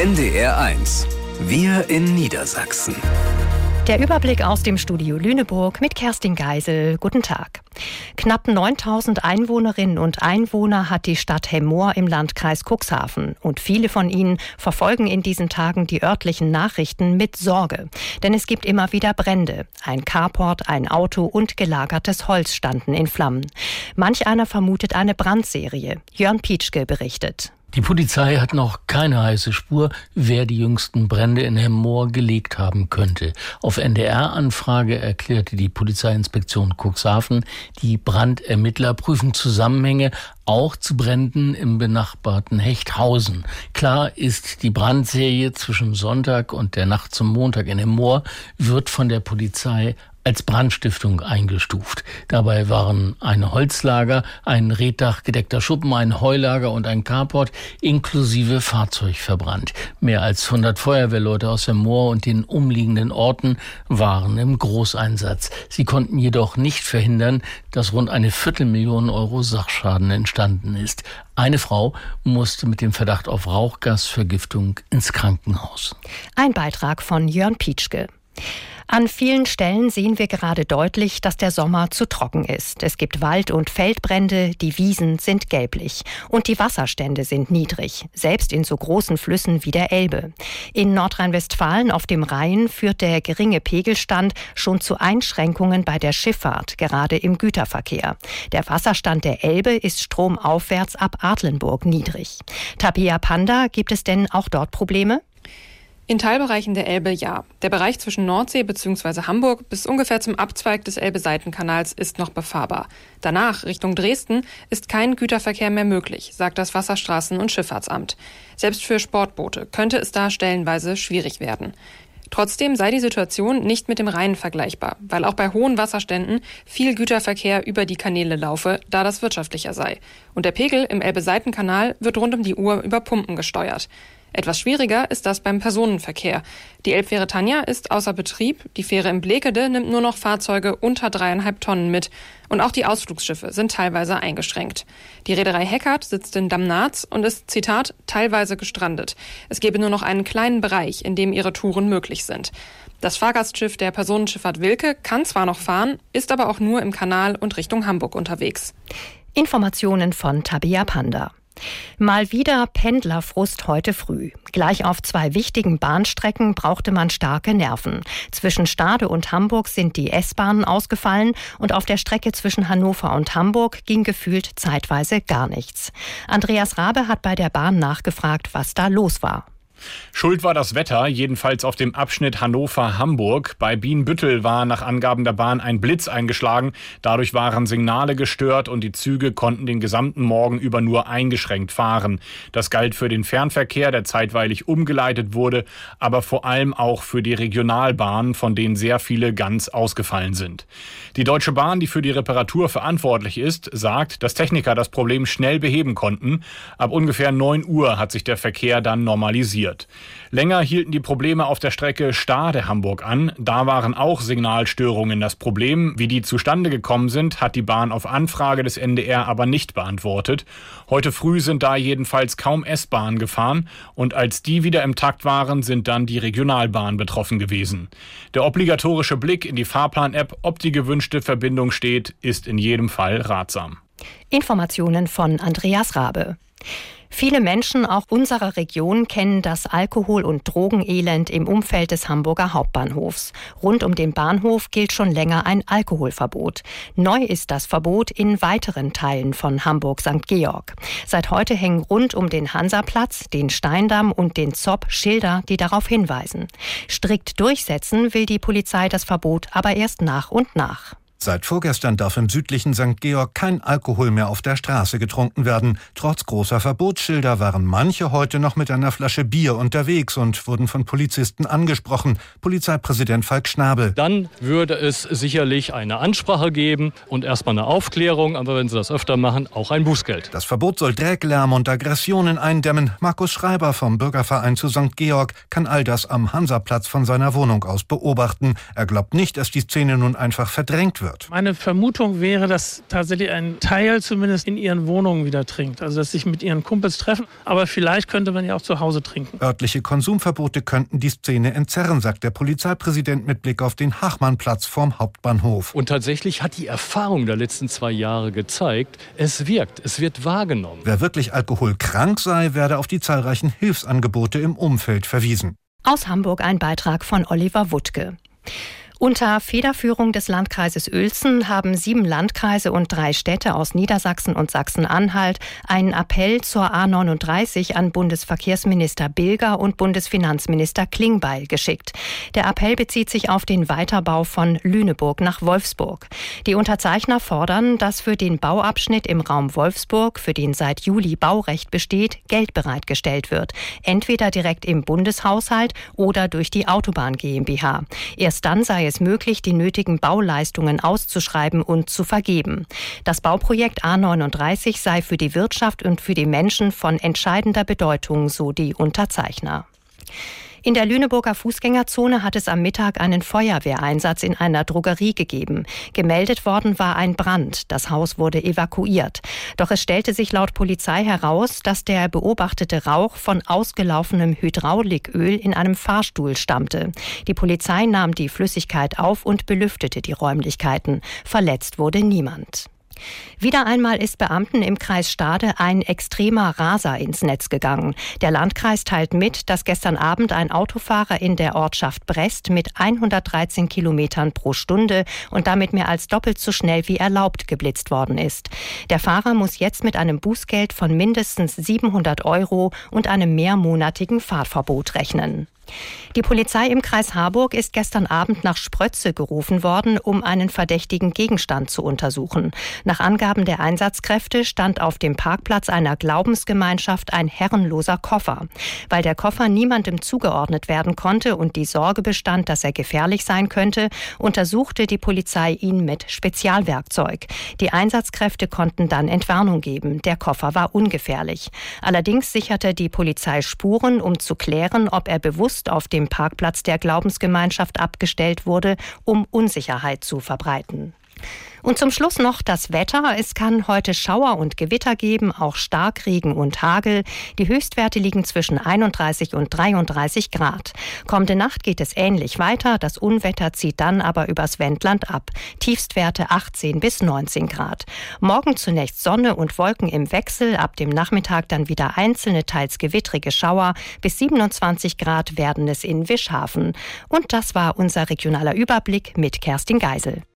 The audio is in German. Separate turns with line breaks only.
NDR1. Wir in Niedersachsen.
Der Überblick aus dem Studio Lüneburg mit Kerstin Geisel. Guten Tag. Knapp 9.000 Einwohnerinnen und Einwohner hat die Stadt Hemmoor im Landkreis Cuxhaven. Und viele von ihnen verfolgen in diesen Tagen die örtlichen Nachrichten mit Sorge. Denn es gibt immer wieder Brände. Ein Carport, ein Auto und gelagertes Holz standen in Flammen. Manch einer vermutet eine Brandserie. Jörn Pietschke berichtet.
Die Polizei hat noch keine heiße Spur, wer die jüngsten Brände in Hemmoor gelegt haben könnte. Auf NDR-Anfrage erklärte die Polizeiinspektion Cuxhaven, die Brandermittler prüfen Zusammenhänge auch zu Bränden im benachbarten Hechthausen. Klar ist, die Brandserie zwischen Sonntag und der Nacht zum Montag in Hemmoor wird von der Polizei als Brandstiftung eingestuft. Dabei waren ein Holzlager, ein reetdachgedeckter Schuppen, ein Heulager und ein Carport inklusive Fahrzeug verbrannt. Mehr als 100 Feuerwehrleute aus Hemmoor und den umliegenden Orten waren im Großeinsatz. Sie konnten jedoch nicht verhindern, dass rund 250.000 Euro Sachschaden entstanden ist. Eine Frau musste mit dem Verdacht auf Rauchgasvergiftung ins Krankenhaus.
Ein Beitrag von Jörn Pietschke. An vielen Stellen sehen wir gerade deutlich, dass der Sommer zu trocken ist. Es gibt Wald- und Feldbrände, die Wiesen sind gelblich und die Wasserstände sind niedrig, selbst in so großen Flüssen wie der Elbe. In Nordrhein-Westfalen auf dem Rhein führt der geringe Pegelstand schon zu Einschränkungen bei der Schifffahrt, gerade im Güterverkehr. Der Wasserstand der Elbe ist stromaufwärts ab Adlenburg niedrig. Tabea Panda, gibt es denn auch dort Probleme?
In Teilbereichen der Elbe ja. Der Bereich zwischen Nordsee bzw. Hamburg bis ungefähr zum Abzweig des Elbe-Seitenkanals ist noch befahrbar. Danach, Richtung Dresden, ist kein Güterverkehr mehr möglich, sagt das Wasserstraßen- und Schifffahrtsamt. Selbst für Sportboote könnte es da stellenweise schwierig werden. Trotzdem sei die Situation nicht mit dem Rhein vergleichbar, weil auch bei hohen Wasserständen viel Güterverkehr über die Kanäle laufe, da das wirtschaftlicher sei. Und der Pegel im Elbe-Seitenkanal wird rund um die Uhr über Pumpen gesteuert. Etwas schwieriger ist das beim Personenverkehr. Die Elbfähre Tanja ist außer Betrieb, die Fähre im Blekede nimmt nur noch Fahrzeuge unter 3,5 Tonnen mit und auch die Ausflugsschiffe sind teilweise eingeschränkt. Die Reederei Heckert sitzt in Damnatz und ist, Zitat, teilweise gestrandet. Es gebe nur noch einen kleinen Bereich, in dem ihre Touren möglich sind. Das Fahrgastschiff der Personenschifffahrt Wilke kann zwar noch fahren, ist aber auch nur im Kanal und Richtung Hamburg unterwegs.
Informationen von Tabea Panda. Mal wieder Pendlerfrust heute früh. Gleich auf 2 wichtigen Bahnstrecken brauchte man starke Nerven. Zwischen Stade und Hamburg sind die S-Bahnen ausgefallen und auf der Strecke zwischen Hannover und Hamburg ging gefühlt zeitweise gar nichts. Andreas Rabe hat bei der Bahn nachgefragt, was da los war.
Schuld war das Wetter, jedenfalls auf dem Abschnitt Hannover-Hamburg. Bei Bienenbüttel war nach Angaben der Bahn ein Blitz eingeschlagen. Dadurch waren Signale gestört und die Züge konnten den gesamten Morgen über nur eingeschränkt fahren. Das galt für den Fernverkehr, der zeitweilig umgeleitet wurde, aber vor allem auch für die Regionalbahnen, von denen sehr viele ganz ausgefallen sind. Die Deutsche Bahn, die für die Reparatur verantwortlich ist, sagt, dass Techniker das Problem schnell beheben konnten. Ab ungefähr 9 Uhr hat sich der Verkehr dann normalisiert. Länger hielten die Probleme auf der Strecke Stade-Hamburg an. Da waren auch Signalstörungen das Problem. Wie die zustande gekommen sind, hat die Bahn auf Anfrage des NDR aber nicht beantwortet. Heute früh sind da jedenfalls kaum S-Bahnen gefahren und als die wieder im Takt waren, sind dann die Regionalbahnen betroffen gewesen. Der obligatorische Blick in die Fahrplan-App, ob die gewünschte Verbindung steht, ist in jedem Fall ratsam.
Informationen von Andreas Rabe. Viele Menschen, auch unserer Region, kennen das Alkohol- und Drogenelend im Umfeld des Hamburger Hauptbahnhofs. Rund um den Bahnhof gilt schon länger ein Alkoholverbot. Neu ist das Verbot in weiteren Teilen von Hamburg-St. Georg. Seit heute hängen rund um den Hansaplatz, den Steindamm und den Zopp Schilder, die darauf hinweisen. Strikt durchsetzen will die Polizei das Verbot aber erst nach und nach.
Seit vorgestern darf im südlichen St. Georg kein Alkohol mehr auf der Straße getrunken werden. Trotz großer Verbotsschilder waren manche heute noch mit einer Flasche Bier unterwegs und wurden von Polizisten angesprochen. Polizeipräsident Falk Schnabel.
Dann würde es sicherlich eine Ansprache geben und erstmal eine Aufklärung, aber wenn Sie das öfter machen, auch ein Bußgeld.
Das Verbot soll Dreck, Lärm und Aggressionen eindämmen. Markus Schreiber vom Bürgerverein zu St. Georg kann all das am Hansaplatz von seiner Wohnung aus beobachten. Er glaubt nicht, dass die Szene nun einfach verdrängt wird. wird.
Meine Vermutung wäre, dass tatsächlich ein Teil zumindest in ihren Wohnungen wieder trinkt. Also dass sich mit ihren Kumpels treffen, aber vielleicht könnte man ja auch zu Hause trinken.
Örtliche Konsumverbote könnten die Szene entzerren, sagt der Polizeipräsident mit Blick auf den Hachmannplatz vorm Hauptbahnhof.
Und tatsächlich hat die Erfahrung der letzten 2 Jahre gezeigt, es wirkt, es wird wahrgenommen.
Wer wirklich alkoholkrank sei, werde auf die zahlreichen Hilfsangebote im Umfeld verwiesen.
Aus Hamburg ein Beitrag von Oliver Wuttke. Unter Federführung des Landkreises Uelzen haben 7 Landkreise und 3 Städte aus Niedersachsen und Sachsen-Anhalt einen Appell zur A39 an Bundesverkehrsminister Bilger und Bundesfinanzminister Klingbeil geschickt. Der Appell bezieht sich auf den Weiterbau von Lüneburg nach Wolfsburg. Die Unterzeichner fordern, dass für den Bauabschnitt im Raum Wolfsburg, für den seit Juli Baurecht besteht, Geld bereitgestellt wird. Entweder direkt im Bundeshaushalt oder durch die Autobahn GmbH. Erst dann sei es möglich, die nötigen Bauleistungen auszuschreiben und zu vergeben. Das Bauprojekt A39 sei für die Wirtschaft und für die Menschen von entscheidender Bedeutung, so die Unterzeichner. In der Lüneburger Fußgängerzone hat es am Mittag einen Feuerwehreinsatz in einer Drogerie gegeben. Gemeldet worden war ein Brand. Das Haus wurde evakuiert. Doch es stellte sich laut Polizei heraus, dass der beobachtete Rauch von ausgelaufenem Hydrauliköl in einem Fahrstuhl stammte. Die Polizei nahm die Flüssigkeit auf und belüftete die Räumlichkeiten. Verletzt wurde niemand. Wieder einmal ist Beamten im Kreis Stade ein extremer Raser ins Netz gegangen. Der Landkreis teilt mit, dass gestern Abend ein Autofahrer in der Ortschaft Brest mit 113 Kilometern pro Stunde und damit mehr als doppelt so schnell wie erlaubt geblitzt worden ist. Der Fahrer muss jetzt mit einem Bußgeld von mindestens 700 € und einem mehrmonatigen Fahrverbot rechnen. Die Polizei im Kreis Harburg ist gestern Abend nach Sprötze gerufen worden, um einen verdächtigen Gegenstand zu untersuchen. Nach Angaben der Einsatzkräfte stand auf dem Parkplatz einer Glaubensgemeinschaft ein herrenloser Koffer. Weil der Koffer niemandem zugeordnet werden konnte und die Sorge bestand, dass er gefährlich sein könnte, untersuchte die Polizei ihn mit Spezialwerkzeug. Die Einsatzkräfte konnten dann Entwarnung geben. Der Koffer war ungefährlich. Allerdings sicherte die Polizei Spuren, um zu klären, ob er bewusst auf dem Parkplatz der Glaubensgemeinschaft abgestellt wurde, um Unsicherheit zu verbreiten. Und zum Schluss noch das Wetter. Es kann heute Schauer und Gewitter geben, auch Starkregen und Hagel. Die Höchstwerte liegen zwischen 31 und 33 Grad. Kommende Nacht geht es ähnlich weiter. Das Unwetter zieht dann aber übers Wendland ab. Tiefstwerte 18 bis 19 Grad. Morgen zunächst Sonne und Wolken im Wechsel. Ab dem Nachmittag dann wieder einzelne, teils gewittrige Schauer. Bis 27 Grad werden es in Wischhafen. Und das war unser regionaler Überblick mit Kerstin Geisel.